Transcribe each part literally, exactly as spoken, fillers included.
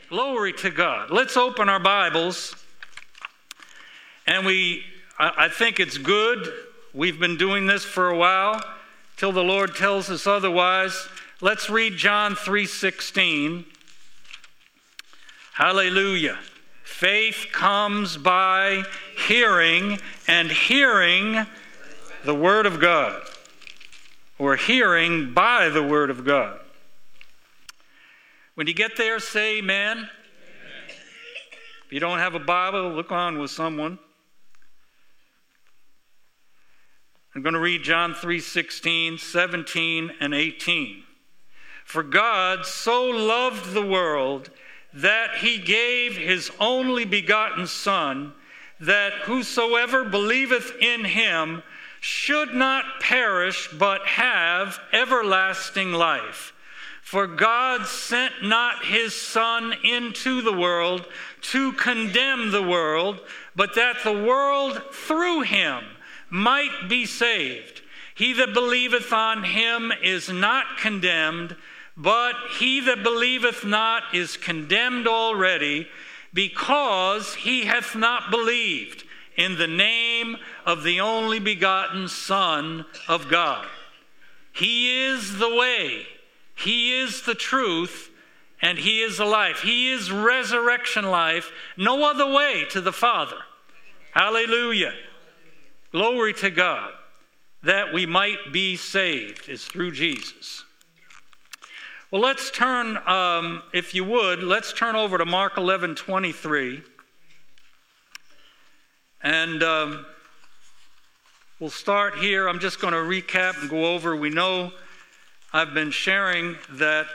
Glory to God. Let's open our Bibles. And we, I think it's good. We've been doing this for a while till the Lord tells us otherwise. Let's read John three sixteen. Hallelujah. Faith comes by hearing, and hearing the Word of God, or hearing by the Word of God. When you get there, say amen. Amen. If you don't have a Bible, look on with someone. I'm going to read John three sixteen, seventeen, and eighteen. For God so loved the world that he gave his only begotten Son, that whosoever believeth in him should not perish, but have everlasting life. For God sent not his Son into the world to condemn the world, but that the world through him might be saved. He that believeth on him is not condemned, but he that believeth not is condemned already, because he hath not believed in the name of the only begotten Son of God. He is the way, he is the truth, and he is the life. He is resurrection life. No other way to the Father. Hallelujah. Glory to God. That we might be saved is through Jesus. Well, let's turn, um, if you would, let's turn over to Mark eleven twenty-three. And um, we'll start here. I'm just going to recap and go over. We know I've been sharing that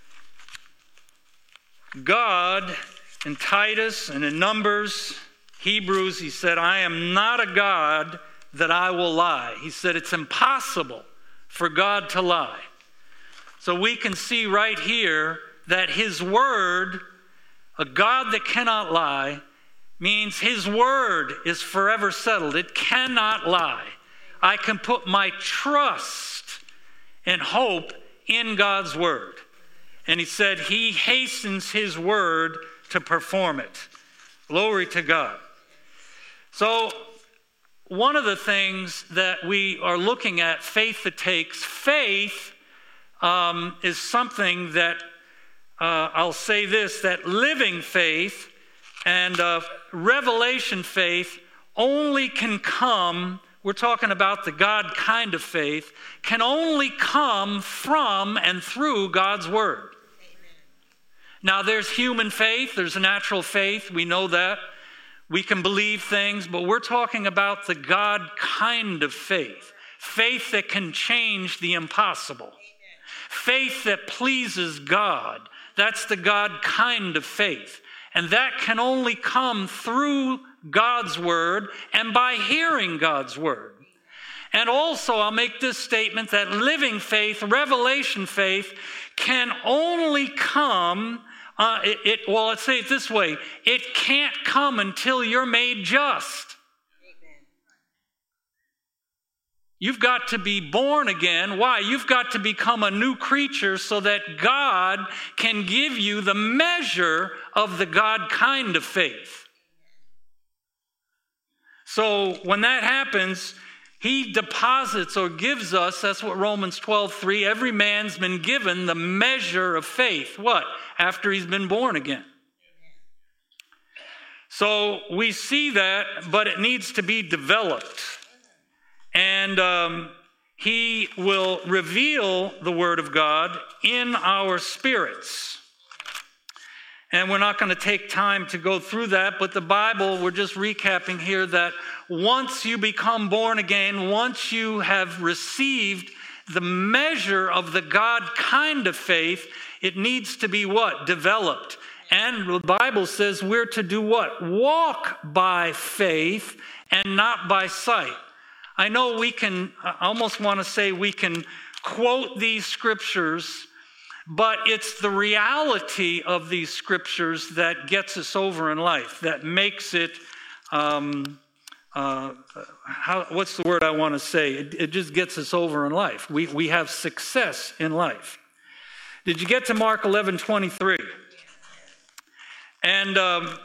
God in Titus and in Numbers, Hebrews, he said, I am not a God that I will lie. He said it's impossible for God to lie. So we can see right here that his word, a God that cannot lie, means his word is forever settled. It cannot lie. I can put my trust and hope in God's word. And he said he hastens his word to perform it. Glory to God. So one of the things that we are looking at, faith that takes, faith um, is something that, uh, I'll say this, that living faith and uh, revelation faith only can come, we're talking about the God kind of faith, can only come from and through God's word. Amen. Now there's human faith, there's natural faith, we know that. We can believe things, but we're talking about the God kind of faith. Faith that can change the impossible. Amen. Faith that pleases God. That's the God kind of faith. And that can only come through God's word and by hearing God's word. And also, I'll make this statement that living faith, revelation faith, can only come, uh, it, it, well, let's say it this way, it can't come until you're made just. Amen. You've got to be born again. Why? You've got to become a new creature so that God can give you the measure of the God kind of faith. So when that happens, he deposits or gives us, that's what Romans twelve three, every man's been given the measure of faith. What? After he's been born again. So we see that, but it needs to be developed. And um, he will reveal the word of God in our spirits. And we're not going to take time to go through that, but the Bible, we're just recapping here that once you become born again, once you have received the measure of the God kind of faith, it needs to be what? Developed. And the Bible says we're to do what? Walk by faith and not by sight. I know we can, I almost want to say we can quote these scriptures, but it's the reality of these scriptures that gets us over in life, that makes it, um, uh, how, what's the word I want to say? It, it just gets us over in life. We, we have success in life. Did you get to Mark eleven twenty-three? And um,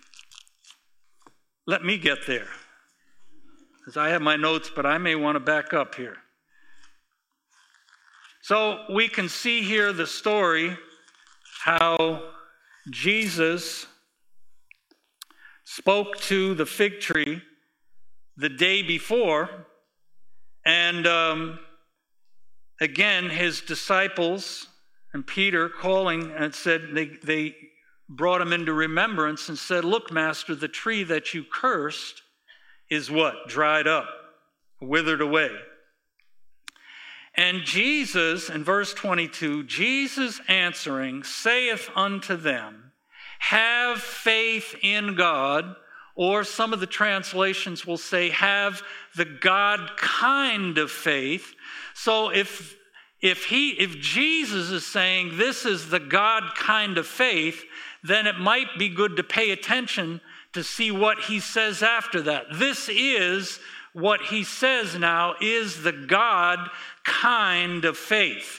let me get there, because I have my notes, but I may want to back up here. So we can see here the story how Jesus spoke to the fig tree the day before, and um, again, his disciples and Peter calling and said, they, they brought him into remembrance and said, look, Master, the tree that you cursed is what? Dried up, withered away. And Jesus, in verse twenty-two, Jesus answering saith unto them, have faith in God, or some of the translations will say, have the God kind of faith. So if, if, he, if Jesus is saying this is the God kind of faith, then it might be good to pay attention to see what he says after that. This is what he says now is the God kind of faith.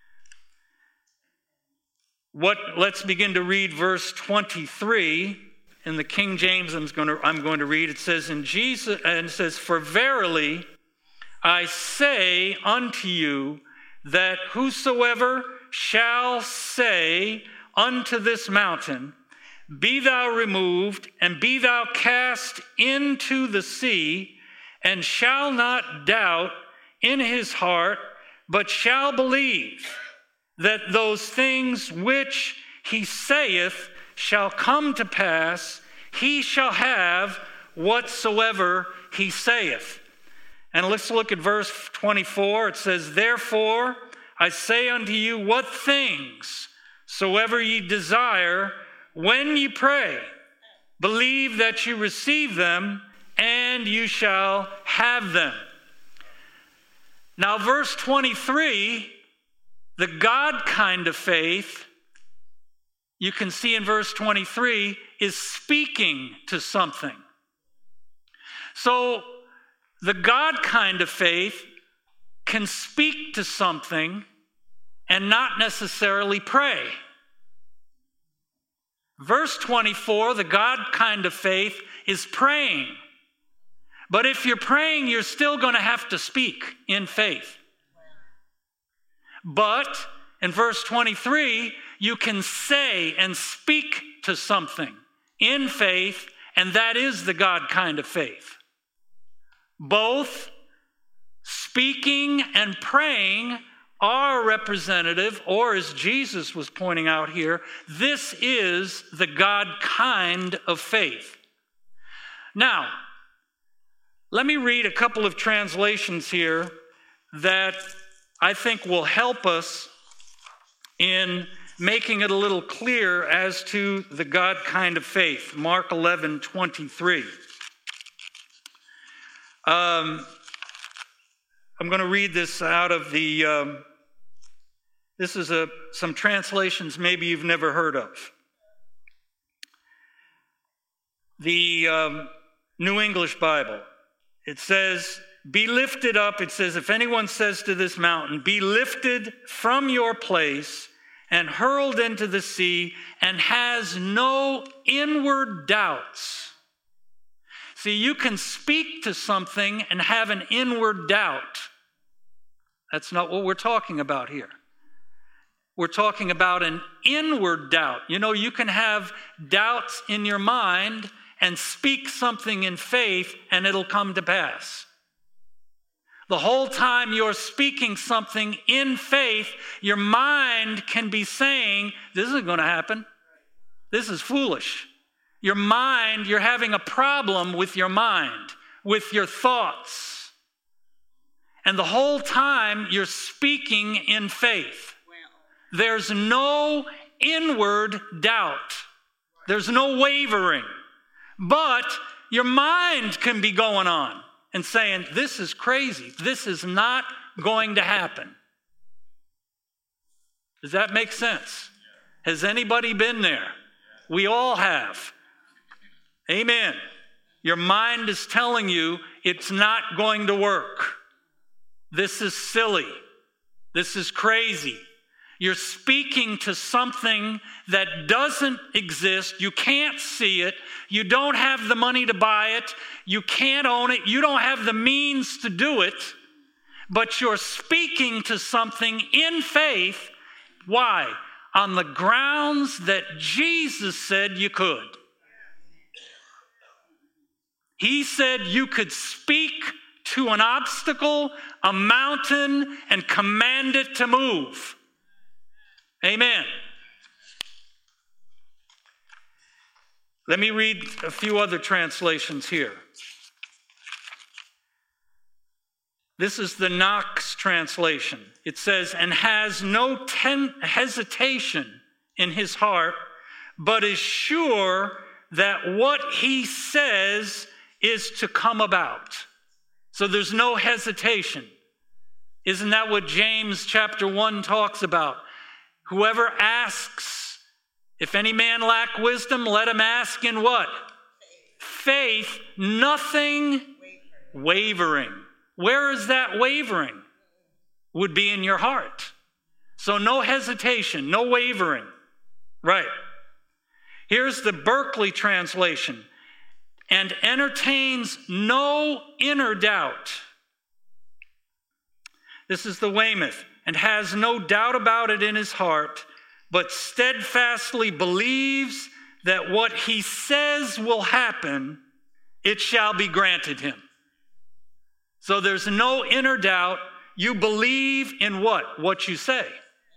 What? Let's begin to read verse twenty-three. In the King James, I'm going to, I'm going to read. It says, in Jesus, and it says, for verily I say unto you that whosoever shall say unto this mountain, be thou removed, and be thou cast into the sea, and shall not doubt in his heart, but shall believe that those things which he saith shall come to pass, he shall have whatsoever he saith. And let's look at verse twenty-four. It says, therefore I say unto you, what things soever ye desire, when ye pray, believe that you receive them, and you shall have them. Now, verse twenty-three, the God kind of faith, you can see in verse twenty-three, is speaking to something. So, the God kind of faith can speak to something and not necessarily pray. Verse twenty-four, the God kind of faith is praying. But if you're praying, you're still going to have to speak in faith. But in verse twenty-three, you can say and speak to something in faith, and that is the God kind of faith. Both speaking and praying are representative, or as Jesus was pointing out here, this is the God kind of faith. Now, let me read a couple of translations here that I think will help us in making it a little clear as to the God kind of faith. Mark eleven twenty-three. Um, I'm going to read this out of the, um, this is a, some translations maybe you've never heard of. The um, New English Bible. It says, be lifted up. It says, if anyone says to this mountain, be lifted from your place and hurled into the sea, and has no inward doubts. See, you can speak to something and have an inward doubt. That's not what we're talking about here. We're talking about an inward doubt. You know, you can have doubts in your mind and speak something in faith, and it'll come to pass. The whole time you're speaking something in faith, your mind can be saying, this isn't going to happen. This is foolish. Your mind, you're having a problem with your mind, with your thoughts. And the whole time you're speaking in faith. There's no inward doubt. There's no wavering. But your mind can be going on and saying, this is crazy. This is not going to happen. Does that make sense? Has anybody been there? We all have. Amen. Your mind is telling you it's not going to work. This is silly. This is crazy. You're speaking to something that doesn't exist. You can't see it. You don't have the money to buy it. You can't own it. You don't have the means to do it. But you're speaking to something in faith. Why? On the grounds that Jesus said you could. He said you could speak to an obstacle, a mountain, and command it to move. Amen. Let me read a few other translations here. This is the Knox translation. It says, and has no ten- hesitation in his heart, but is sure that what he says is to come about. So there's no hesitation. Isn't that what James chapter one talks about? Whoever asks, if any man lack wisdom, let him ask in what? Faith, Faith nothing wavering. wavering. Where is that wavering? Would be in your heart. So no hesitation, no wavering. Right. Here's the Berkeley translation. And entertains no inner doubt. This is the Weymouth. And has no doubt about it in his heart, but steadfastly believes that what he says will happen, it shall be granted him. So there's no inner doubt. You believe in what? What you say.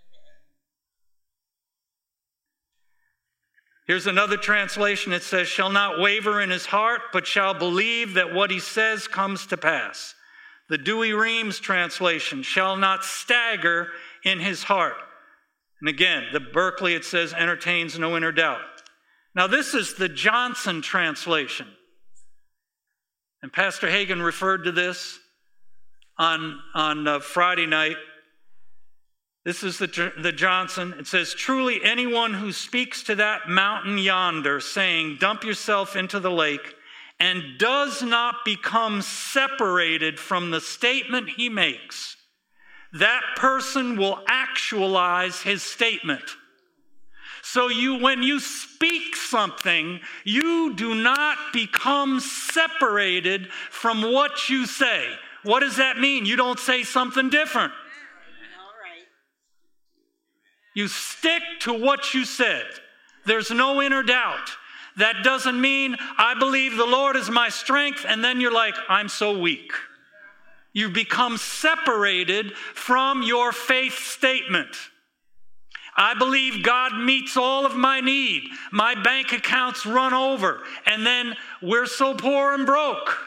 Here's another translation. It says, shall not waver in his heart, but shall believe that what he says comes to pass. The Douay-Rheims translation, shall not stagger in his heart. And again, the Berkeley, it says, entertains no inner doubt. Now this is the Johnson translation. And Pastor Hagen referred to this on, on uh, Friday night. This is the, the Johnson. It says, truly anyone who speaks to that mountain yonder, saying, dump yourself into the lake, and does not become separated from the statement he makes, that person will actualize his statement. So you, when you speak something, you do not become separated from what you say. What does that mean? You don't say something different. All right. You stick to what you said. There's no inner doubt. That doesn't mean I believe the Lord is my strength, and then you're like, I'm so weak. You become separated from your faith statement. I believe God meets all of my need. My bank accounts run over, and then we're so poor and broke.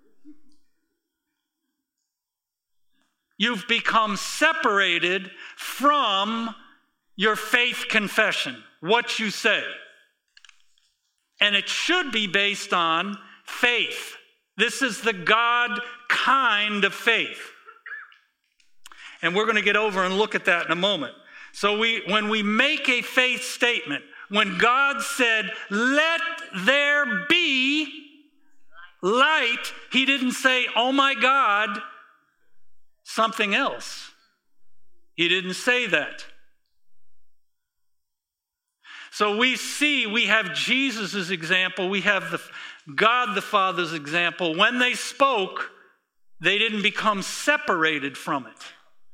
You've become separated from your faith confession, what you say. And it should be based on faith. This is the God kind of faith. And we're going to get over and look at that in a moment. So we, when we make a faith statement, when God said, let there be light, he didn't say, oh my God, something else. He didn't say that. So we see, we have Jesus' example, we have the God the Father's example. When they spoke, they didn't become separated from it.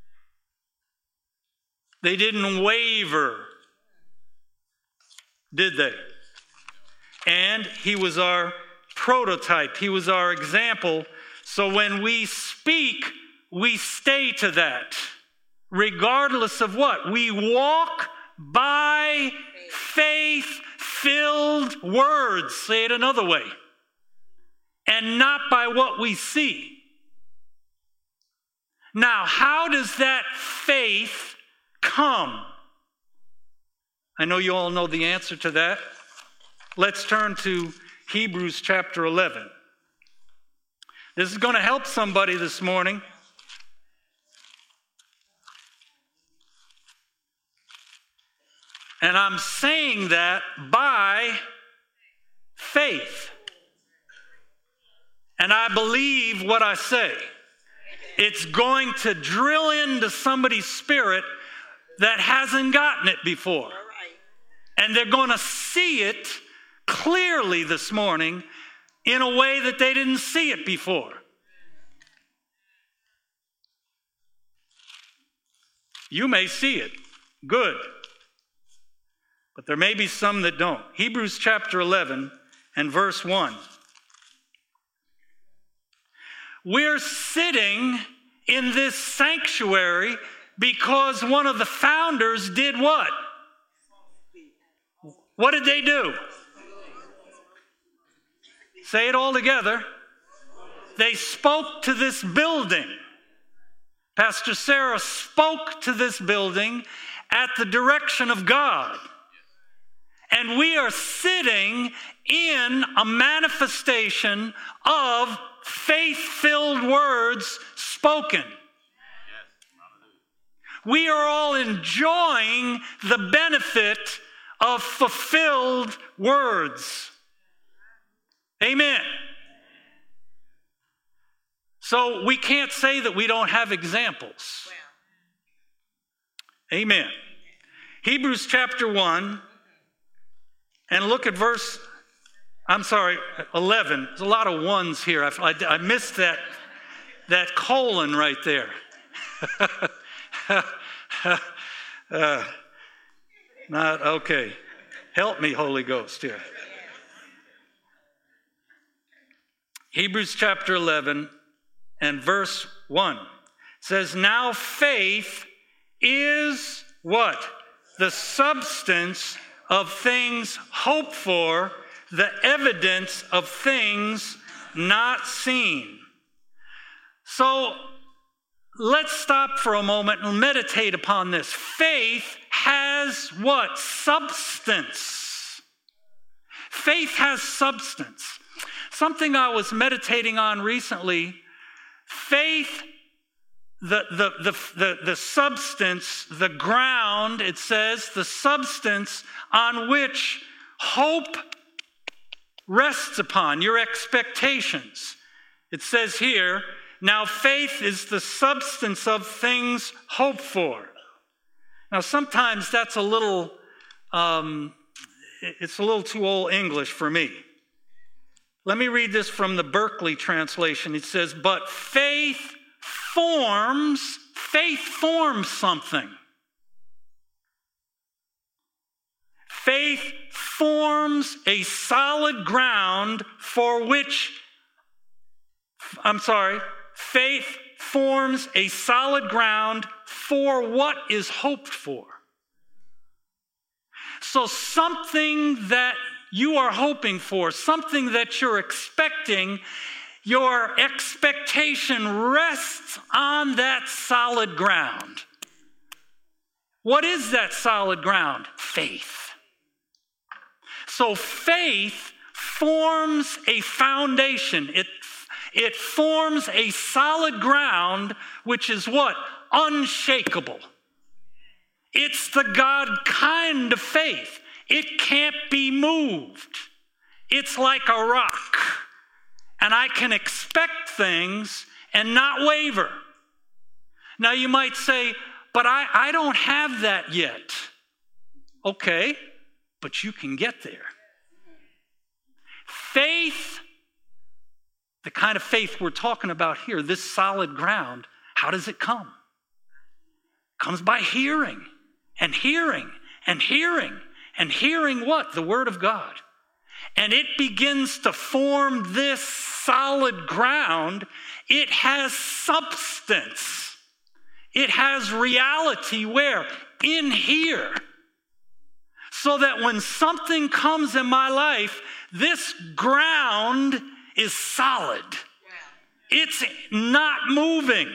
They didn't waver, did they? And he was our prototype. He was our example. So when we speak, we stay to that, regardless of what. We walk by faith-filled words, say it another way, and not by what we see. Now, how does that faith come? I know you all know the answer to that. Let's turn to Hebrews chapter eleven. This is going to help somebody this morning. And I'm saying that by faith. And I believe what I say. It's going to drill into somebody's spirit that hasn't gotten it before. And they're going to see it clearly this morning in a way that they didn't see it before. You may see it. Good. But there may be some that don't. Hebrews chapter eleven and verse one. We're sitting in this sanctuary because one of the founders did what? What did they do? Say it all together. They spoke to this building. Pastor Sarah spoke to this building at the direction of God. And we are sitting in a manifestation of faith-filled words spoken. We are all enjoying the benefit of fulfilled words. Amen. So we can't say that we don't have examples. Amen. Hebrews chapter one, and look at verse, I'm sorry, eleven. There's a lot of ones here. I, I, I missed that, that colon right there. uh, not, okay. Help me, Holy Ghost, here. Hebrews chapter eleven and verse one says, now faith is what? The substance of things hoped for, the evidence of things not seen. So let's stop for a moment and meditate upon this. Faith has what? Substance. Faith has substance. Something I was meditating on recently, faith, the, the, the, the, the substance, the ground, it says, the substance on which hope rests upon, your expectations. It says here, now faith is the substance of things hoped for. Now sometimes that's a little, um, it's a little too old English for me. Let me read this from the Berkeley translation. It says, but faith forms, faith forms something. Faith forms a solid ground for which, I'm sorry, faith forms a solid ground for what is hoped for. So something that you are hoping for, something that you're expecting, your expectation rests on that solid ground. What is that solid ground? Faith. So faith forms a foundation. It, it forms a solid ground, which is what? Unshakable. It's the God kind of faith. It can't be moved. It's like a rock. And I can expect things and not waver. Now you might say, but I, I don't have that yet. Okay, but you can get there. Faith, the kind of faith we're talking about here, this solid ground, how does it come? It comes by hearing and hearing and hearing. And hearing what? The Word of God. And it begins to form this solid ground. It has substance. It has reality where? In here. So that when something comes in my life, this ground is solid. It's not moving.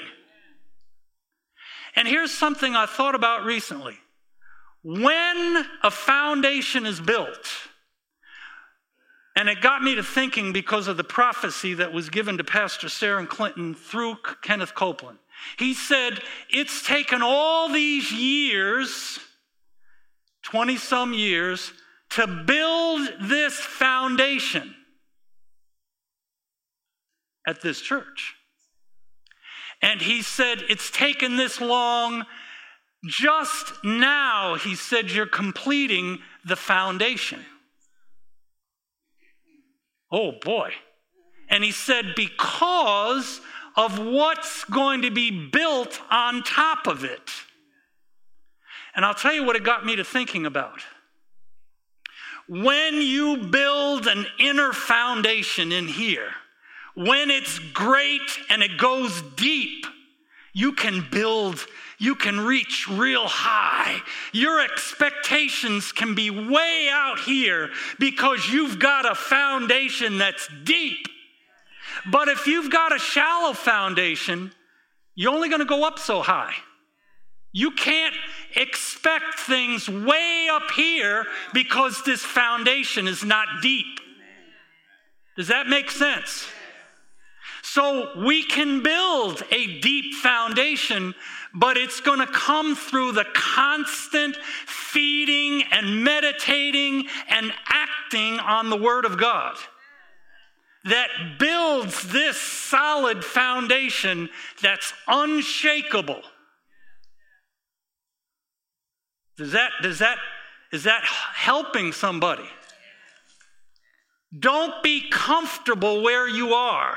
And here's something I thought about recently. When a foundation is built, and it got me to thinking because of the prophecy that was given to Pastor Sarah Clinton through Kenneth Copeland. He said, it's taken all these years, twenty-some years, to build this foundation at this church. And he said, it's taken this long Just now, he said, you're completing the foundation. Oh boy. And he said, because of what's going to be built on top of it. And I'll tell you what it got me to thinking about. When you build an inner foundation in here, when it's great and it goes deep, you can build, you can reach real high. Your expectations can be way out here because you've got a foundation that's deep. But if you've got a shallow foundation, you're only going to go up so high. You can't expect things way up here because this foundation is not deep. Does that make sense? So we can build a deep foundation, but it's going to come through the constant feeding and meditating and acting on the Word of God that builds this solid foundation that's unshakable. Does that, does that, is that helping somebody? Don't be comfortable where you are.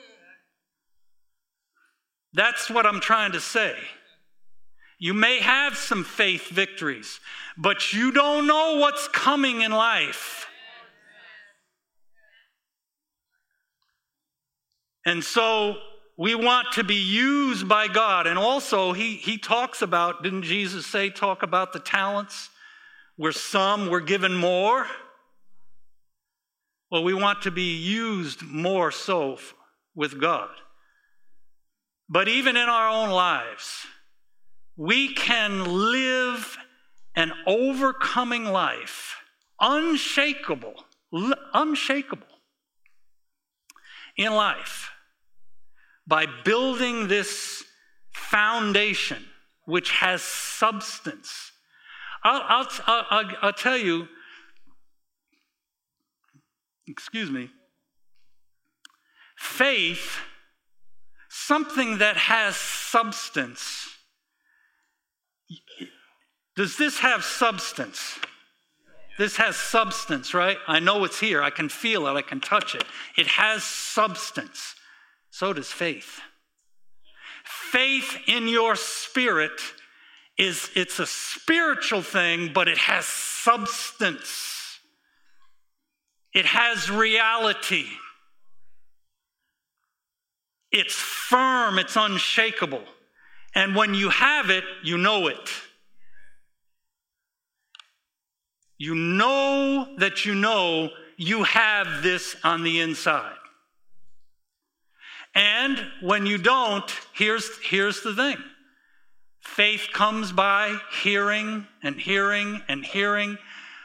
That's what I'm trying to say. You may have some faith victories, but you don't know what's coming in life. And so we want to be used by God. And also he, he talks about, didn't Jesus say, talk about the talents where some were given more? Well, we want to be used more so with God. But even in our own lives, we can live an overcoming life, unshakable, unshakable in life, by building this foundation which has substance. I'll, I'll, I'll, I'll tell you, excuse me, faith, something that has substance. Does this have substance? This has substance, right? I know it's here. I can feel it. I can touch it. It has substance. So does faith. Faith in your spirit is, it's a spiritual thing, but it has substance. It has reality. It's firm, it's unshakable. And when you have it, you know it. You know that you know you have this on the inside. And when you don't, here's, here's the thing. Faith comes by hearing and hearing and hearing.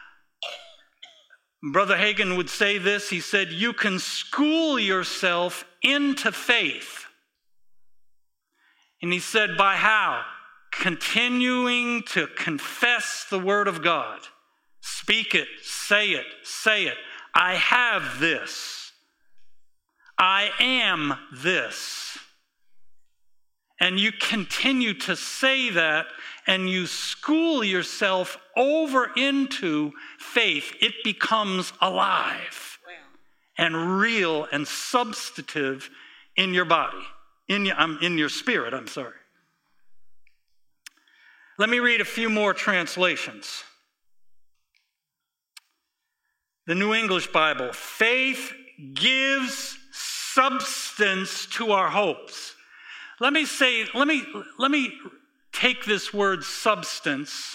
Brother Hagin would say this. He said, you can school yourself into faith. And he said, by how? Continuing to confess the Word of God. Speak it, say it, say it. I have this. I am this. And you continue to say that, and you school yourself over into faith. It becomes alive and real and substantive in your body, in your, um, in your spirit, I'm sorry. Let me read a few more translations. The New English Bible, faith gives substance to our hopes. Let me say, let me, let me take this word substance.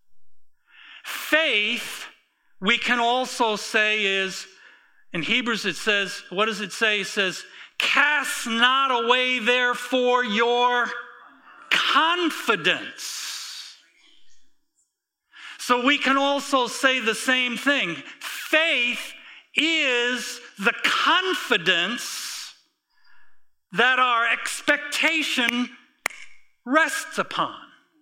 Faith, we can also say is, in Hebrews it says, what does it say? It says, cast not away therefore your confidence. So we can also say the same thing. Faith is the confidence that our expectation rests upon.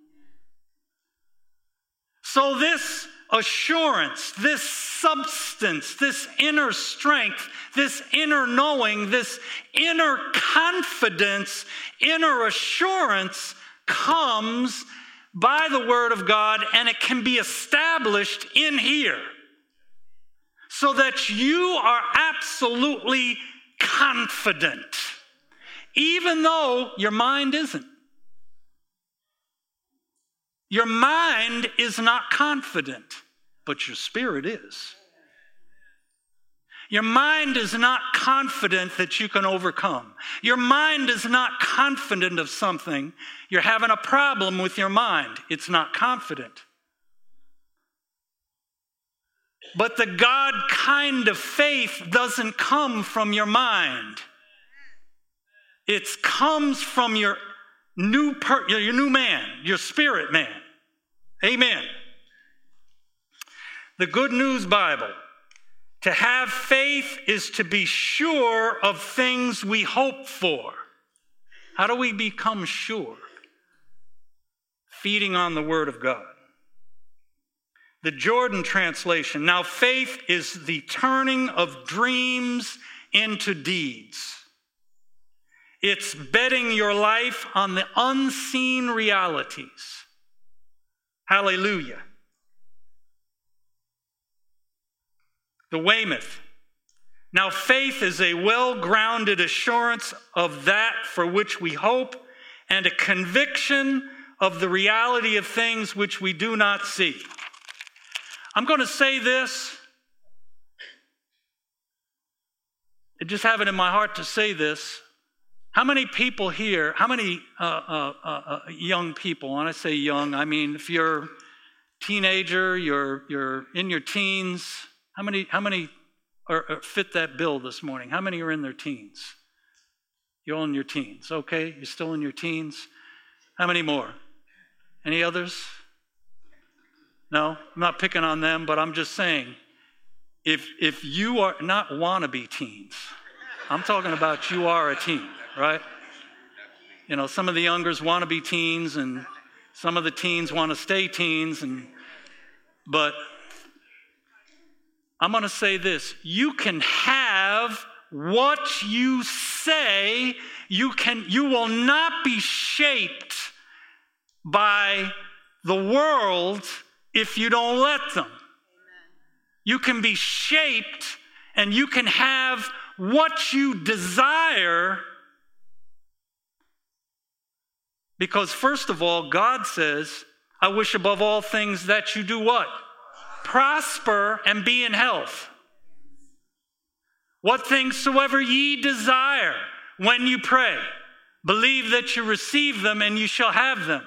So this assurance, this substance, this inner strength, this inner knowing, this inner confidence, inner assurance comes by the Word of God, and it can be established in here so that you are absolutely confident, even though your mind isn't. Your mind is not confident, but your spirit is. Your mind is not confident that you can overcome. Your mind is not confident of something. You're having a problem with your mind. It's not confident. But the God kind of faith doesn't come from your mind. It comes from your new per, your new man, your spirit man. Amen. The Good News Bible. To have faith is to be sure of things we hope for. How do we become sure? Feeding on the Word of God. The Jordan translation. Now faith is the turning of dreams into deeds. It's betting your life on the unseen realities. Hallelujah. The Weymouth. Now faith is a well-grounded assurance of that for which we hope and a conviction of the reality of things which we do not see. I'm going to say this. I just have it in my heart to say this. How many people here, how many uh, uh, uh, young people, when I say young, I mean if you're a teenager, you're, you're in your teens, How many, how many are, are fit that bill this morning? How many are in their teens? You're all in your teens. Okay, you're still in your teens. How many more? Any others? No, I'm not picking on them, but I'm just saying, if if you are not wannabe teens, I'm talking about you are a teen, right? You know, some of the youngers want to be teens, and some of the teens want to stay teens, and but I'm going to say this. You can have what you say. You can. You will not be shaped by the world if you don't let them. Amen. You can be shaped and you can have what you desire because, first of all, God says, I wish above all things that you do what? Prosper and be in health. What things soever ye desire when you pray, believe that you receive them and you shall have them.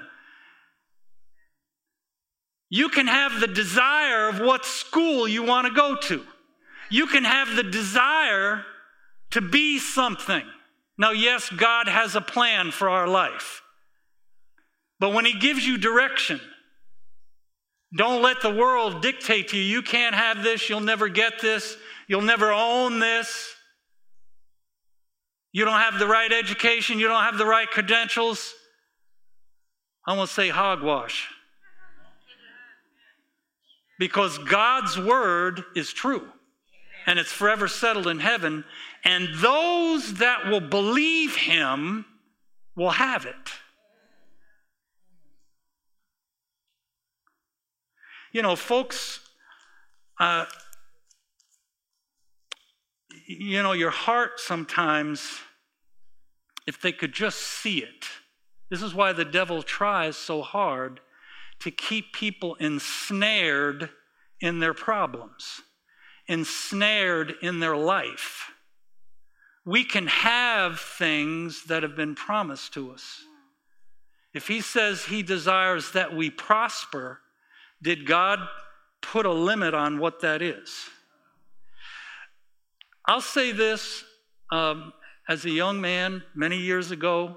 You can have the desire of what school you want to go to. You can have the desire to be something. Now, yes, God has a plan for our life. But when he gives you direction, don't let the world dictate to you. You can't have this. You'll never get this. You'll never own this. You don't have the right education. You don't have the right credentials. I won't say hogwash. Because God's word is true. And it's forever settled in heaven. And those that will believe him will have it. You know, folks, uh, you know, your heart sometimes, if they could just see it. This is why the devil tries so hard to keep people ensnared in their problems, ensnared in their life. We can have things that have been promised to us. If he says he desires that we prosper, did God put a limit on what that is? I'll say this, um, as a young man many years ago,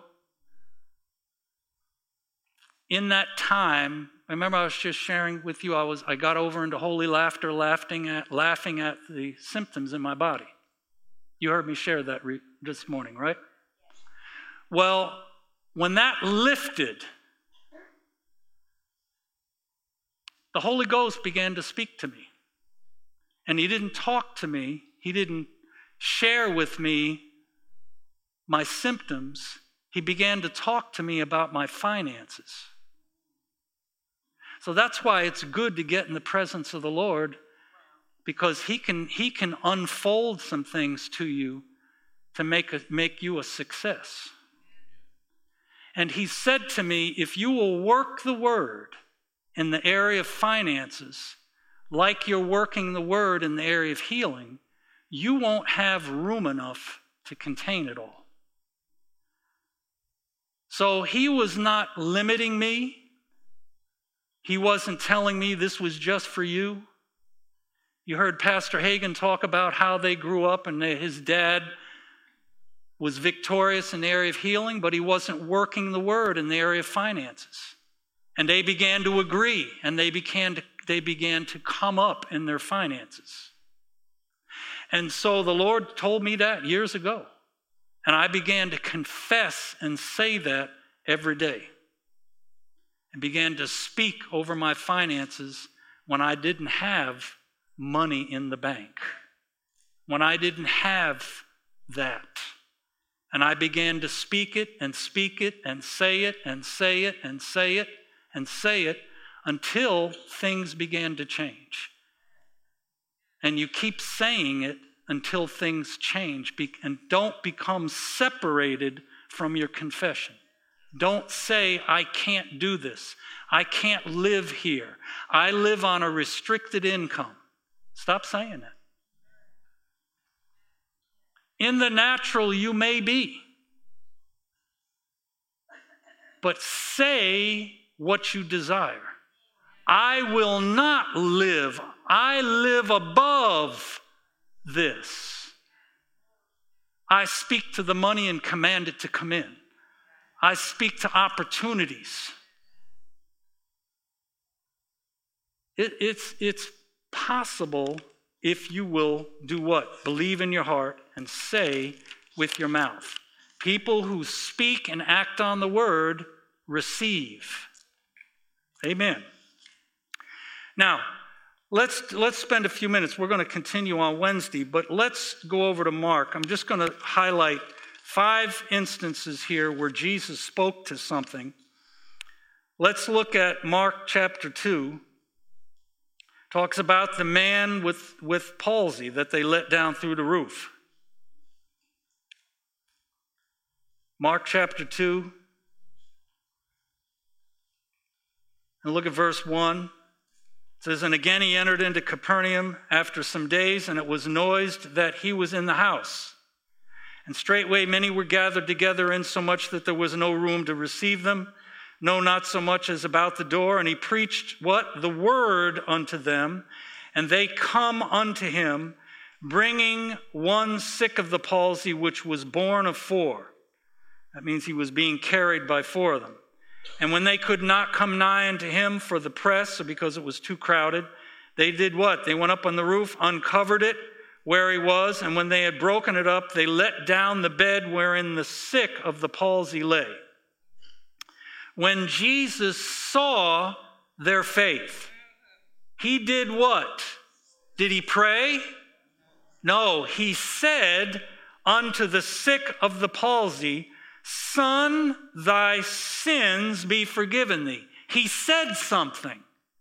in that time, I remember I was just sharing with you, I was I got over into holy laughter, laughing at, laughing at the symptoms in my body. You heard me share that re- this morning, right? Well, when that lifted, the Holy Ghost began to speak to me. And he didn't talk to me. He didn't share with me my symptoms. He began to talk to me about my finances. So that's why it's good to get in the presence of the Lord, because he can, he can unfold some things to you to make, a, make you a success. And he said to me, if you will work the word in the area of finances, like you're working the word in the area of healing, you won't have room enough to contain it all. So he was not limiting me. He wasn't telling me this was just for you. You heard Pastor Hagen talk about how they grew up and his dad was victorious in the area of healing, but he wasn't working the word in the area of finances. And they began to agree, and they began to, they began to come up in their finances. And so the Lord told me that years ago. And I began to confess and say that every day. And began to speak over my finances when I didn't have money in the bank. When I didn't have that. And I began to speak it and speak it and say it and say it and say it and say it until things began to change. And you keep saying it until things change. And don't become separated from your confession. Don't say, I can't do this. I can't live here. I live on a restricted income. Stop saying that. In the natural, you may be. But say what you desire. I will not live. I live above this. I speak to the money and command it to come in. I speak to opportunities. It, it's, it's possible if you will do what? Believe in your heart and say with your mouth. People who speak and act on the word receive. Amen. Now, let's let's spend a few minutes. We're going to continue on Wednesday, but let's go over to Mark. I'm just going to highlight five instances here where Jesus spoke to something. Let's look at Mark chapter two. Talks about the man with, with palsy that they let down through the roof. Mark chapter two. And look at verse one. It says, and again he entered into Capernaum after some days, and it was noised that he was in the house. And straightway many were gathered together, insomuch that there was no room to receive them, no, not so much as about the door. And he preached what? The word unto them. And they come unto him, bringing one sick of the palsy, which was born of four. That means he was being carried by four of them. And when they could not come nigh unto him for the press, or because it was too crowded, they did what? They went up on the roof, uncovered it where he was, and when they had broken it up, they let down the bed wherein the sick of the palsy lay. When Jesus saw their faith, he did what? Did he pray? No, he said unto the sick of the palsy, Son, thy sins be forgiven thee. He said something.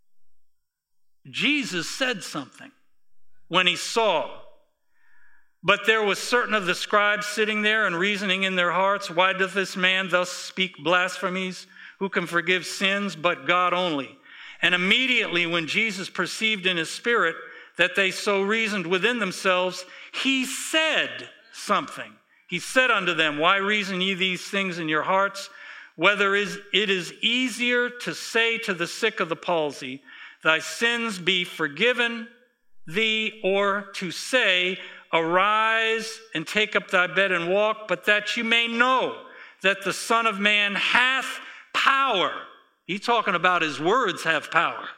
Jesus said something when he saw. But there was certain of the scribes sitting there and reasoning in their hearts, why doth this man thus speak blasphemies? Who can forgive sins but God only? And immediately when Jesus perceived in his spirit that they so reasoned within themselves, he said something. He said unto them, why reason ye these things in your hearts? Whether is, it is easier to say to the sick of the palsy, thy sins be forgiven thee, or to say, arise and take up thy bed and walk, but that you may know that the Son of Man hath power. He's talking about his words have power.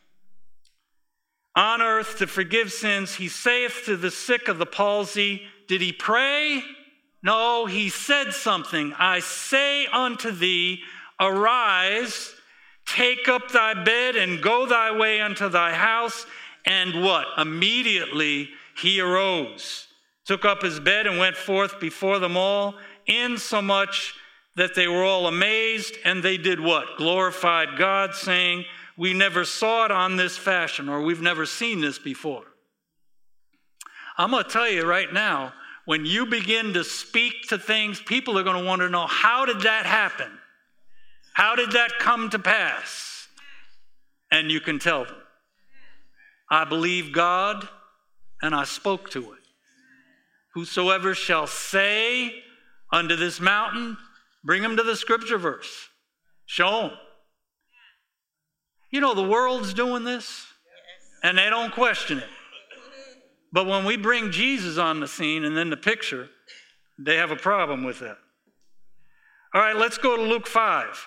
On earth to forgive sins. He saith to the sick of the palsy, did he pray? No, he said something. I say unto thee, arise, take up thy bed and go thy way unto thy house. And what? Immediately he arose, took up his bed and went forth before them all, insomuch that they were all amazed, and they did what? Glorified God, saying, we never saw it on this fashion, or we've never seen this before. I'm going to tell you right now, when you begin to speak to things, people are going to want to know, how did that happen? How did that come to pass? And you can tell them, I believe God, and I spoke to it. Whosoever shall say unto this mountain, bring him to the scripture verse. Show him. You know, the world's doing this, and they don't question it. But when we bring Jesus on the scene and then the picture, they have a problem with that. All right, let's go to Luke five.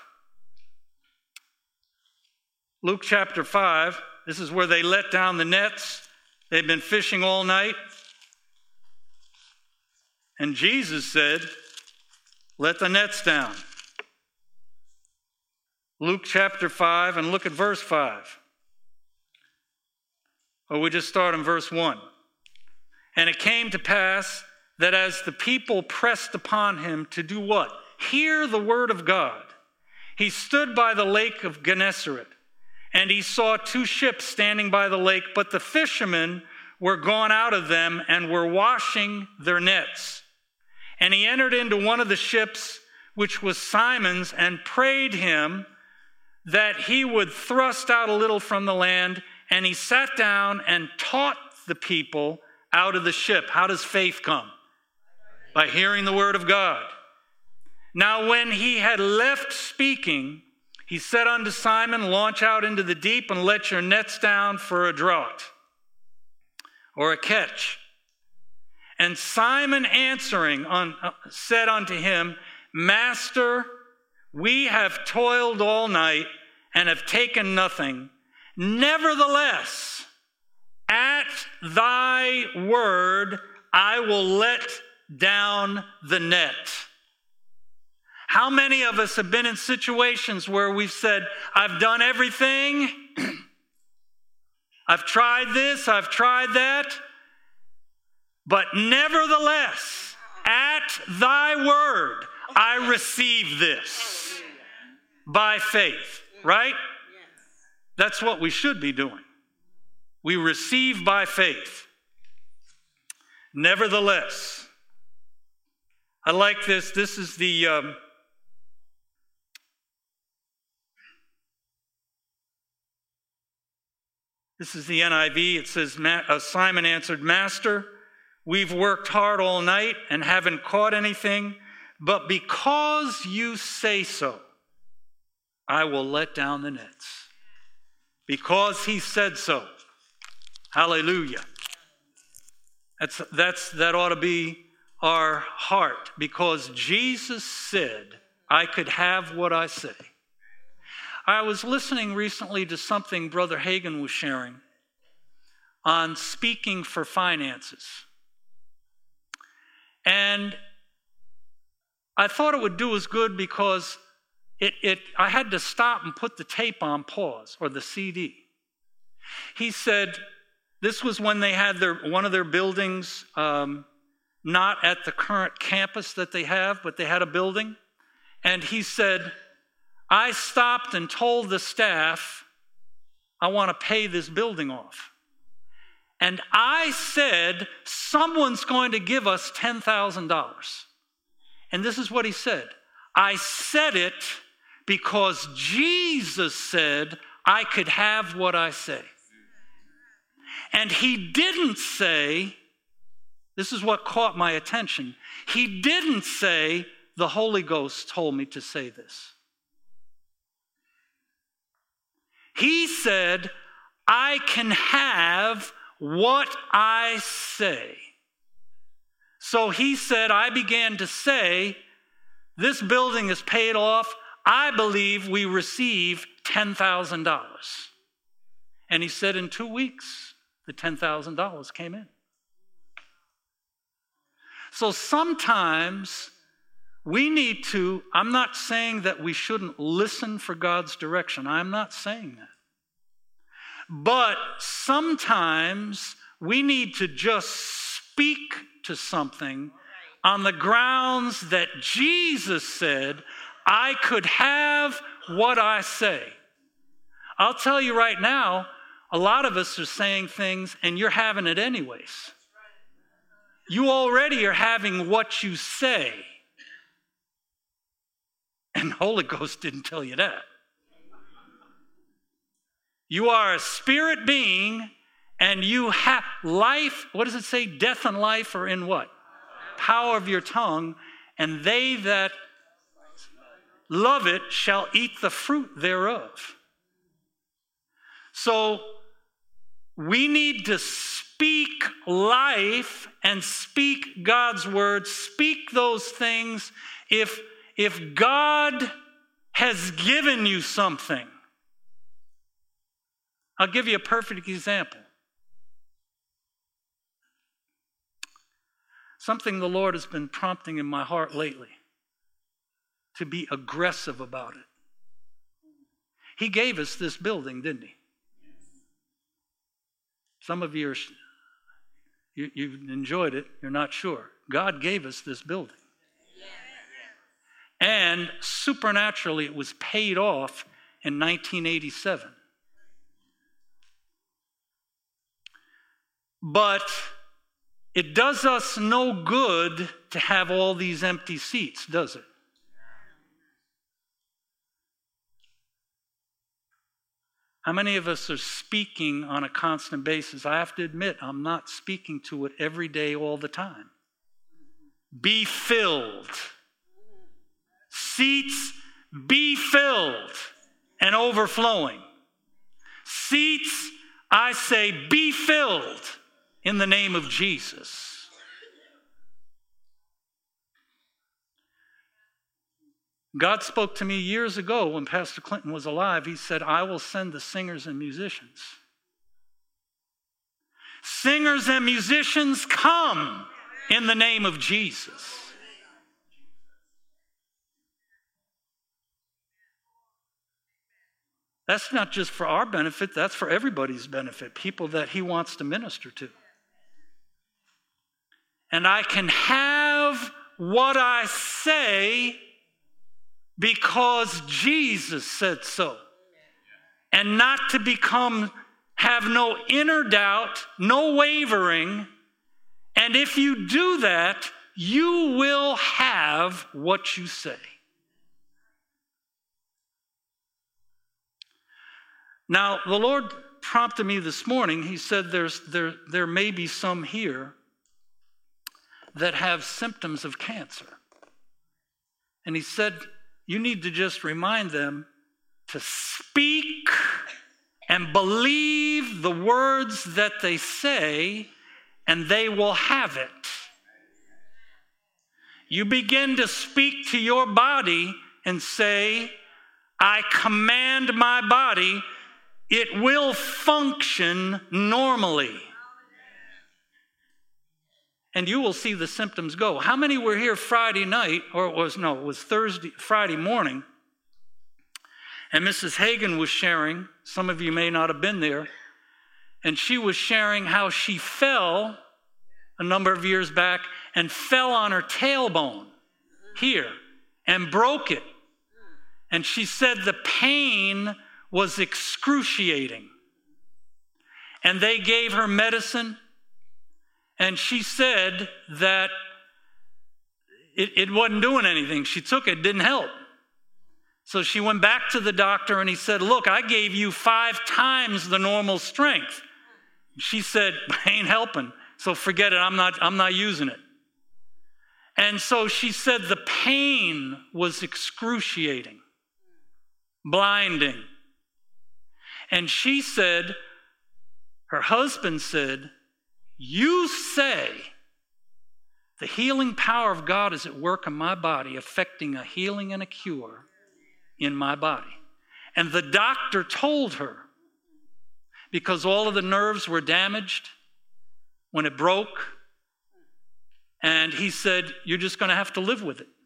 Luke chapter five. This is where they let down the nets. They've been fishing all night. And Jesus said, let the nets down. Luke chapter five, and look at verse five. Or we just start in verse one. And it came to pass that as the people pressed upon him to do what? Hear the word of God. He stood by the lake of Gennesaret, and he saw two ships standing by the lake, but the fishermen were gone out of them and were washing their nets. And he entered into one of the ships, which was Simon's, and prayed him that he would thrust out a little from the land. And he sat down and taught the people out of the ship. How does faith come? By hearing the word of God. Now when he had left speaking, he said unto Simon, launch out into the deep and let your nets down for a draught, or a catch. And Simon answering on, uh, said unto him, Master, we have toiled all night and have taken nothing. Nevertheless, at thy word, I will let down the net. How many of us have been in situations where we've said, I've done everything. I've tried this, I've tried that. But nevertheless, at thy word, I receive this by faith, right? That's what we should be doing. We receive by faith. Nevertheless, I like this. This is the um, this is the N I V. It says, uh, Simon answered, Master, we've worked hard all night and haven't caught anything, but because you say so, I will let down the nets. Because he said so. Hallelujah. That's, that's, that ought to be our heart, because Jesus said, I could have what I say. I was listening recently to something Brother Hagin was sharing on speaking for finances. And I thought it would do us good because it, it, I had to stop and put the tape on pause, or the C D. He said, this was when they had their one of their buildings, um, not at the current campus that they have, but they had a building. And he said, I stopped and told the staff, I want to pay this building off. And I said, someone's going to give us ten thousand dollars. And this is what he said. I said it because Jesus said I could have what I say. And he didn't say, this is what caught my attention, he didn't say, the Holy Ghost told me to say this. He said, I can have what I say. So he said, I began to say, this building is paid off. I believe we receive ten thousand dollars. And he said, in two weeks, the ten thousand dollars came in. So sometimes we need to, I'm not saying that we shouldn't listen for God's direction. I'm not saying that. But sometimes we need to just speak to something on the grounds that Jesus said, I could have what I say. I'll tell you right now, a lot of us are saying things and you're having it anyways. You already are having what you say. And the Holy Ghost didn't tell you that. You are a spirit being and you have life. What does it say? Death and life are in what? Power of your tongue. And they that love it shall eat the fruit thereof. So we need to speak life and speak God's word. Speak those things. If, if God has given you something, I'll give you a perfect example. Something the Lord has been prompting in my heart lately, to be aggressive about it. He gave us this building, didn't he? Some of you, are, you you've enjoyed it, you're not sure. God gave us this building. And supernaturally, it was paid off in nineteen eighty-seven. But it does us no good to have all these empty seats, does it? How many of us are speaking on a constant basis? I have to admit, I'm not speaking to it every day, all the time. Be filled. Seats, be filled and overflowing. Seats, I say, be filled in the name of Jesus. God spoke to me years ago when Pastor Clinton was alive. He said, I will send the singers and musicians. Singers and musicians, come in the name of Jesus. That's not just for our benefit, that's for everybody's benefit, people that he wants to minister to. And I can have what I say because Jesus said so. And not to become, have no inner doubt, no wavering. And if you do that, you will have what you say. Now, the Lord prompted me this morning. He said there's, there, there may be some here that have symptoms of cancer. And he said, you need to just remind them to speak and believe the words that they say, and they will have it. You begin to speak to your body and say, I command my body, it will function normally. And you will see the symptoms go. How many were here Friday night, or it was, no, it was Thursday, Friday morning, and Missus Hagan was sharing, some of you may not have been there, and she was sharing how she fell a number of years back and fell on her tailbone here and broke it. And she said the pain was excruciating. And they gave her medicine. And she said that it, it wasn't doing anything. She took it, didn't help. So she went back to the doctor and he said, look, I gave you five times the normal strength. She said, ain't helping. So forget it, I'm not, I'm not using it. And so she said the pain was excruciating, blinding. And she said, her husband said, you say the healing power of God is at work in my body, affecting a healing and a cure in my body. And the doctor told her, because all of the nerves were damaged when it broke, and he said, you're just going to have to live with it.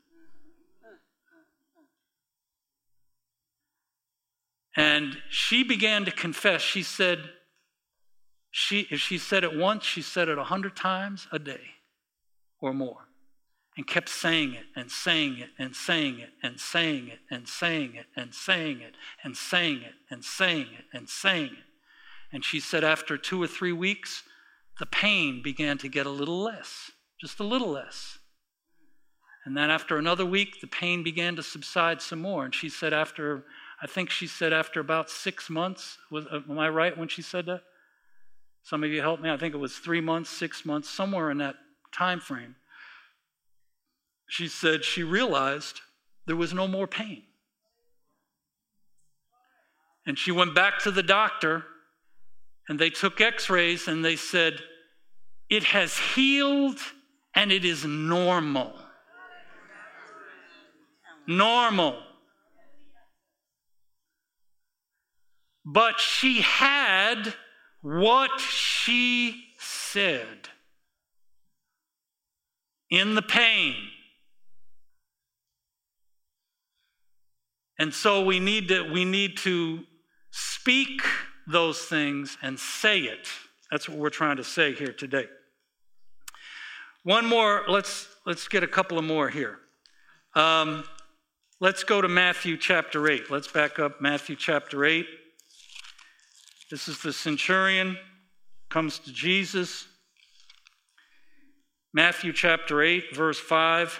And she began to confess. She said, She, if she said it once, she said it a hundred times a day or more. and kept saying it and saying it and saying it and saying it and saying it and saying it and saying it and saying it and saying it. And she said after two or three weeks, the pain began to get a little less, just a little less. And then after another week, the pain began to subside some more. And she said after, I think she said after about six months, was, am I right when she said that? Some of you help me. I think it was three months, six months, somewhere in that time frame. She said she realized there was no more pain. And she went back to the doctor, and they took x-rays, and they said, it has healed, and it is normal. Normal. But she had what she said in the pain. And so we need to, we need to speak those things and say it. That's what we're trying to say here today. One more, let's, let's get a couple of more here. Um, let's go to Matthew chapter eight. Let's back up Matthew chapter eight. This is the centurion, comes to Jesus. Matthew chapter eight, verse five.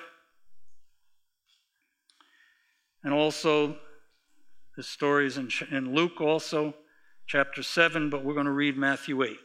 And also, this story is in, in Luke also, chapter seven, but we're going to read Matthew eight.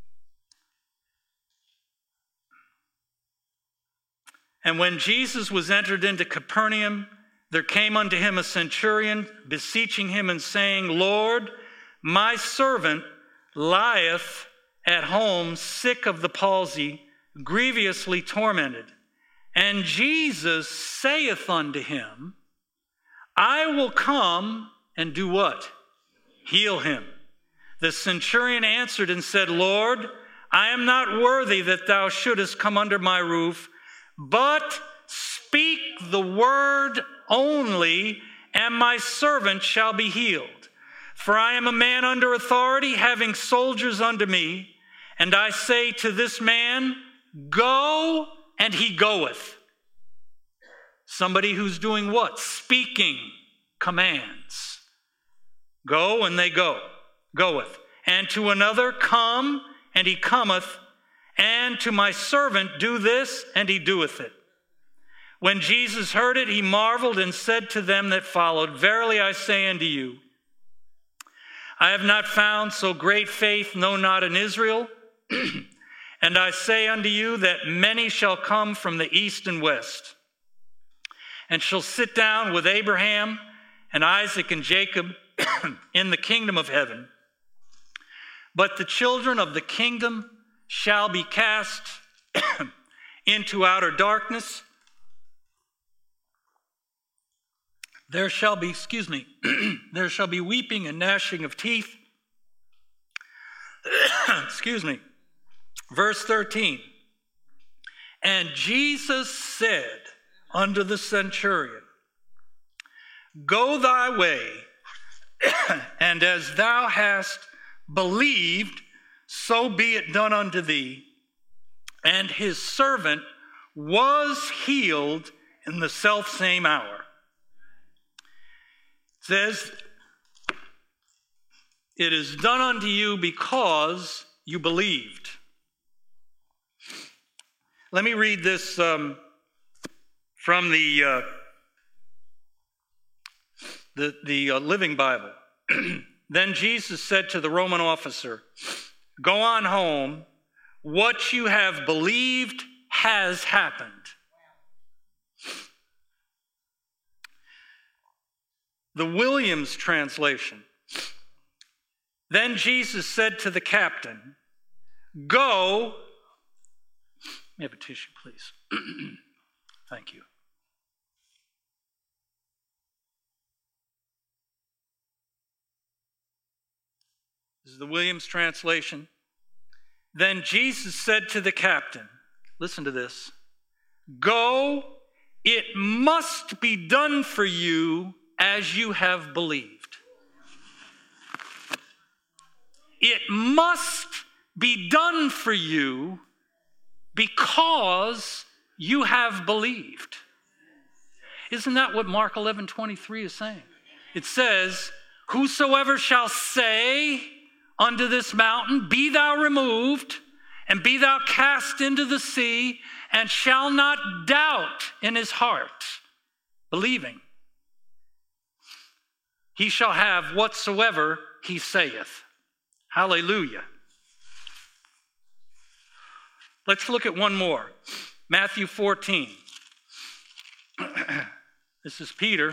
And when Jesus was entered into Capernaum, there came unto him a centurion, beseeching him and saying, Lord, my servant lieth at home, sick of the palsy, grievously tormented. And Jesus saith unto him, I will come and do what? Heal him. The centurion answered and said, Lord, I am not worthy that thou shouldest come under my roof, but speak the word only, and my servant shall be healed. For I am a man under authority, having soldiers under me, and I say to this man, go, and he goeth. Somebody who's doing what? Speaking commands. Go, and they go. Goeth. And to another, come, and he cometh. And to my servant, do this, and he doeth it. When Jesus heard it, he marveled and said to them that followed, Verily I say unto you, I have not found so great faith, no, not in Israel. And I say unto you that many shall come from the east and west, and shall sit down with Abraham and Isaac and Jacob in the kingdom of heaven. But the children of the kingdom shall be cast into outer darkness. There shall be, excuse me, there shall be weeping and gnashing of teeth. Excuse me. Verse thirteen. And Jesus said unto the centurion, Go thy way, and as thou hast believed, so be it done unto thee. And his servant was healed in the selfsame hour. It says, it is done unto you because you believed. Let me read this um, from the uh, the, the uh, Living Bible. Then Jesus said to the Roman officer, Go on home. What you have believed has happened. The Williams translation. Then Jesus said to the captain, Go. May I have a tissue, please? Thank you. This is the Williams translation. Then Jesus said to the captain, listen to this, Go, it must be done for you as you have believed. It must be done for you because you have believed. Isn't that what Mark eleven twenty-three is saying? It says, whosoever shall say unto this mountain, be thou removed, and be thou cast into the sea, and shall not doubt in his heart, believing, he shall have whatsoever he saith. Hallelujah. Let's look at one more. Matthew fourteen. This is Peter.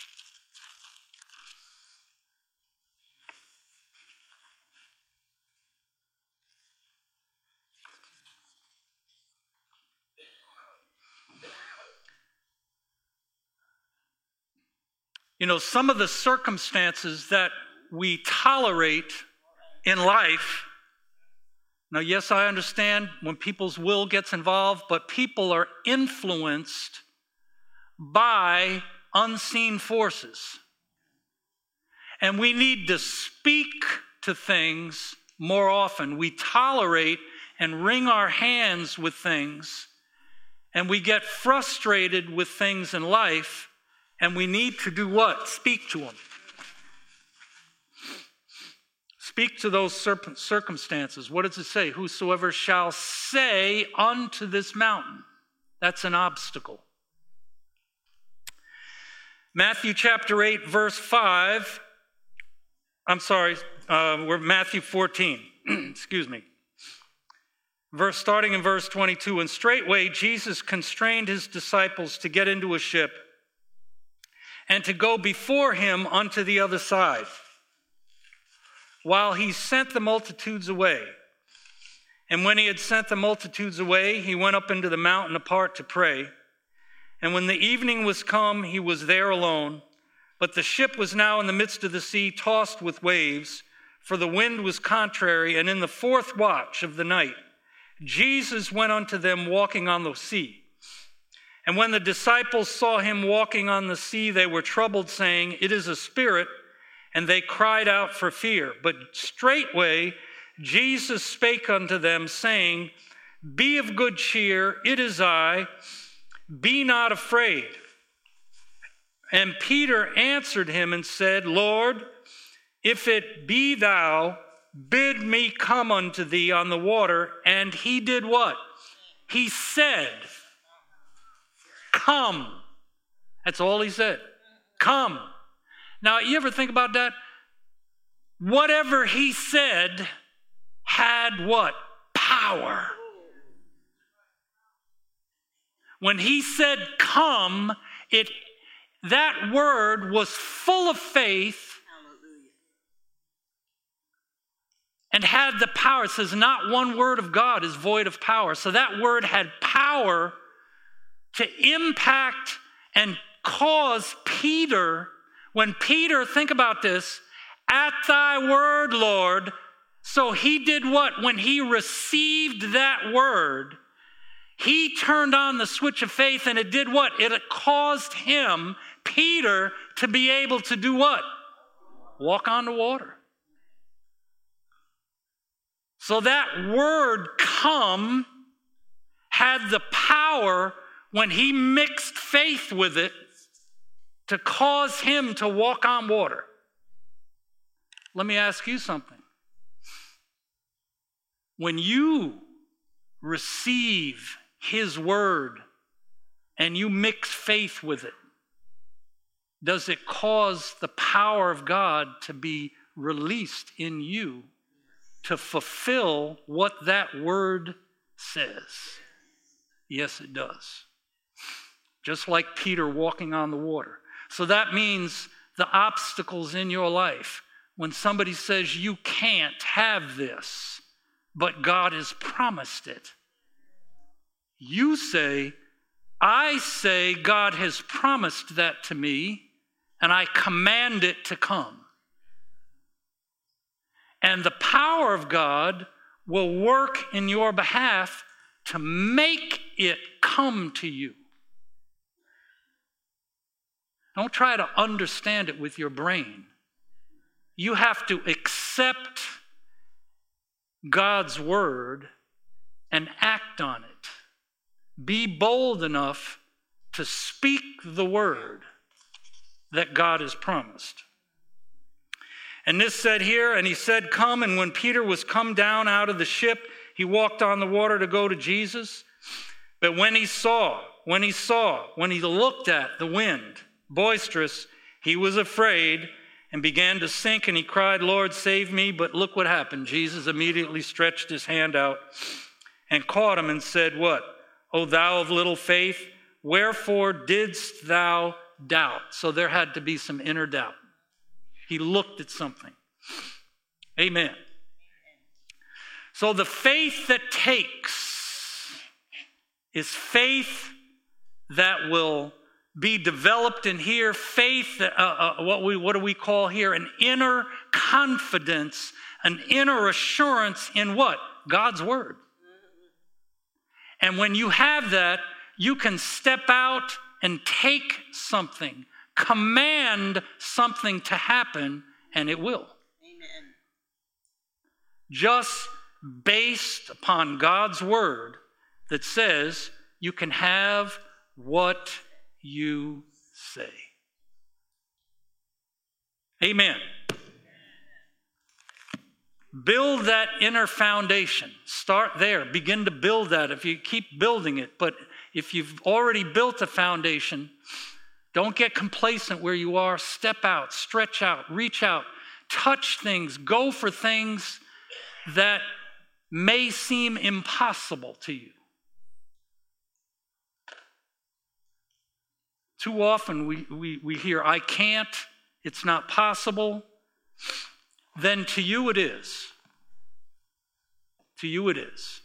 You know, some of the circumstances that we tolerate in life, now, yes, I understand when people's will gets involved, but people are influenced by unseen forces. And we need to speak to things more often. We tolerate and wring our hands with things, and we get frustrated with things in life. And we need to do what? Speak to them. Speak to those circumstances. What does it say? Whosoever shall say unto this mountain. That's an obstacle. Matthew chapter eight, verse five. I'm sorry, uh, we're Matthew fourteen. Excuse me. Verse, starting in verse twenty-two. And straightway Jesus constrained his disciples to get into a ship and to go before him unto the other side, while he sent the multitudes away. And when he had sent the multitudes away, he went up into the mountain apart to pray. And when the evening was come, he was there alone. But the ship was now in the midst of the sea, tossed with waves, for the wind was contrary. And in the fourth watch of the night, Jesus went unto them walking on the sea. And when the disciples saw him walking on the sea, they were troubled, saying, it is a spirit, and they cried out for fear. But straightway Jesus spake unto them, saying, be of good cheer, it is I, be not afraid. And Peter answered him and said, Lord, if it be thou, bid me come unto thee on the water. And he did what? He said, come. That's all he said. Come. Now, you ever think about that? Whatever he said had what? Power. When he said come, it that word was full of faith and had the power. It says not one word of God is void of power. So that word had power to impact and cause Peter, when Peter, think about this, at thy word, Lord. So he did what? When he received that word, he turned on the switch of faith, and it did what? It caused him, Peter, to be able to do what? Walk on the water. So that word come had the power, when he mixed faith with it, to cause him to walk on water. Let me ask you something. When you receive his word and you mix faith with it, does it cause the power of God to be released in you to fulfill what that word says? Yes, it does. Just like Peter walking on the water. So that means the obstacles in your life, when somebody says you can't have this, but God has promised it, you say, I say God has promised that to me, and I command it to come. And the power of God will work in your behalf to make it come to you. Don't try to understand it with your brain. You have to accept God's word and act on it. be bold enough to speak the word that God has promised. And this said here, and he said, come. And when Peter was come down out of the ship, he walked on the water to go to Jesus. But when he saw, when he saw, when he looked at the wind, boisterous, he was afraid and began to sink, and he cried, Lord, save me. But look what happened. Jesus immediately stretched his hand out and caught him and said, what? O thou of little faith, wherefore didst thou doubt? So there had to be some inner doubt. He looked at something. Amen. So the faith that takes is faith that will be developed in here. Faith, that, uh, uh, what we what do we call here? An inner confidence, an inner assurance in what? God's word. And when you have that, you can step out and take something, command something to happen, and it will. Amen. Just based upon God's word that says you can have what you say. Amen. Build that inner foundation. Start there. Begin to build that if you keep building it. But if you've already built a foundation, don't get complacent where you are. Step out, stretch out, reach out, touch things, go for things that may seem impossible to you. Too often we, we, we hear, I can't, it's not possible. Then to you it is. To you it is.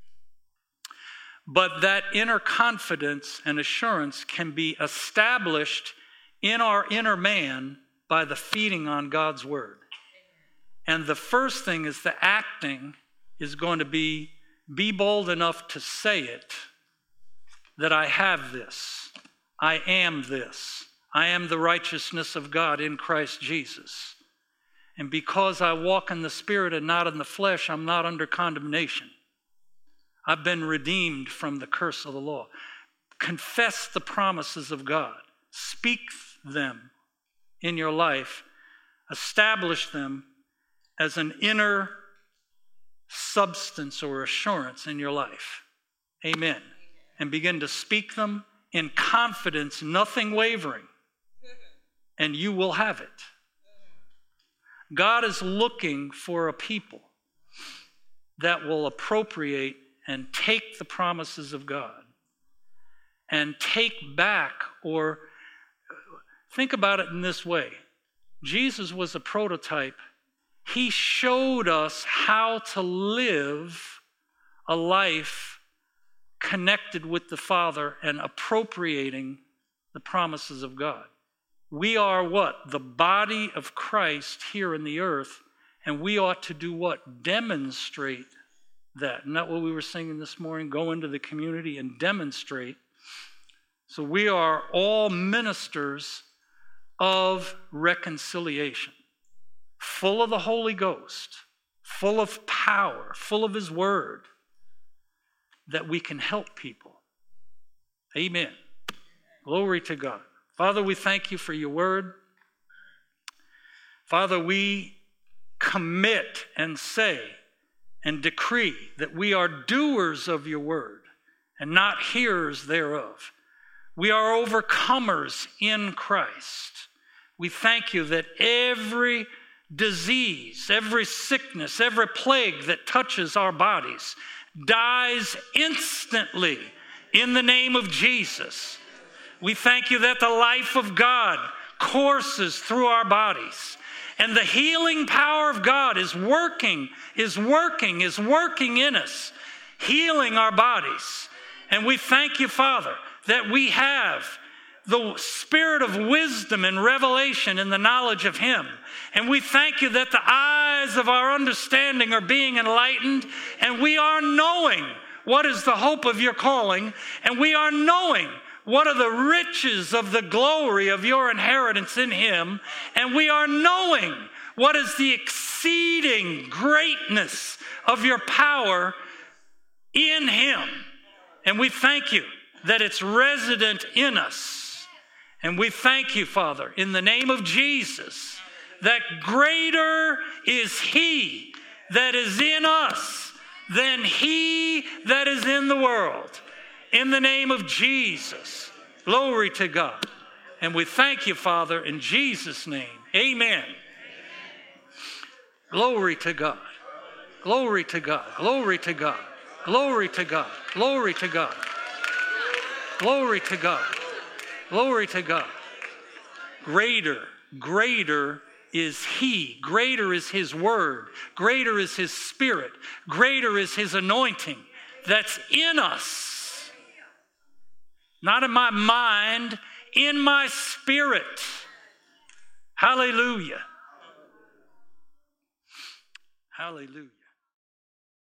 But that inner confidence and assurance can be established in our inner man by the feeding on God's word. And the first thing is the acting is going to be, be bold enough to say it, that I have this. I am this. I am the righteousness of God in Christ Jesus. And because I walk in the Spirit and not in the flesh, I'm not under condemnation. I've been redeemed from the curse of the law. Confess the promises of God. Speak them in your life. Establish them as an inner substance or assurance in your life. Amen. And begin to speak them in confidence, nothing wavering, and you will have it. God is looking for a people that will appropriate and take the promises of God and take back, or think about it in this way. Jesus was a prototype. He showed us how to live a life connected with the Father and appropriating the promises of God. We are what? The body of Christ here in the earth, and we ought to do what? Demonstrate that. Isn't that what we were singing this morning? Go into the community and demonstrate. So we are all ministers of reconciliation, full of the Holy Ghost, full of power, full of His Word, that we can help people. Amen. Glory to God. Father, we thank you for your word. Father, we commit and say and decree that we are doers of your word and not hearers thereof. We are overcomers in Christ. We thank you that every disease, every sickness, every plague that touches our bodies dies instantly in the name of Jesus. We thank you that the life of God courses through our bodies, and the healing power of God is working, is working, is working in us, healing our bodies. And we thank you, Father, that we have the spirit of wisdom and revelation in the knowledge of Him. And we thank you that the eyes of our understanding are being enlightened, and we are knowing what is the hope of your calling, and we are knowing what are the riches of the glory of your inheritance in Him, and we are knowing what is the exceeding greatness of your power in Him. And we thank you that it's resident in us. And we thank you, Father, in the name of Jesus, that greater is he that is in us than he that is in the world. In the name of Jesus. Glory to God. And we thank you, Father, in Jesus' name. Amen. Glory to God. Glory to God. Glory to God. Glory to God. Glory to God. Glory to God. Glory to God. Greater, greater is he. Greater is his word. Greater is his spirit. Greater is his anointing that's in us. Not in my mind, in my spirit. Hallelujah. Hallelujah.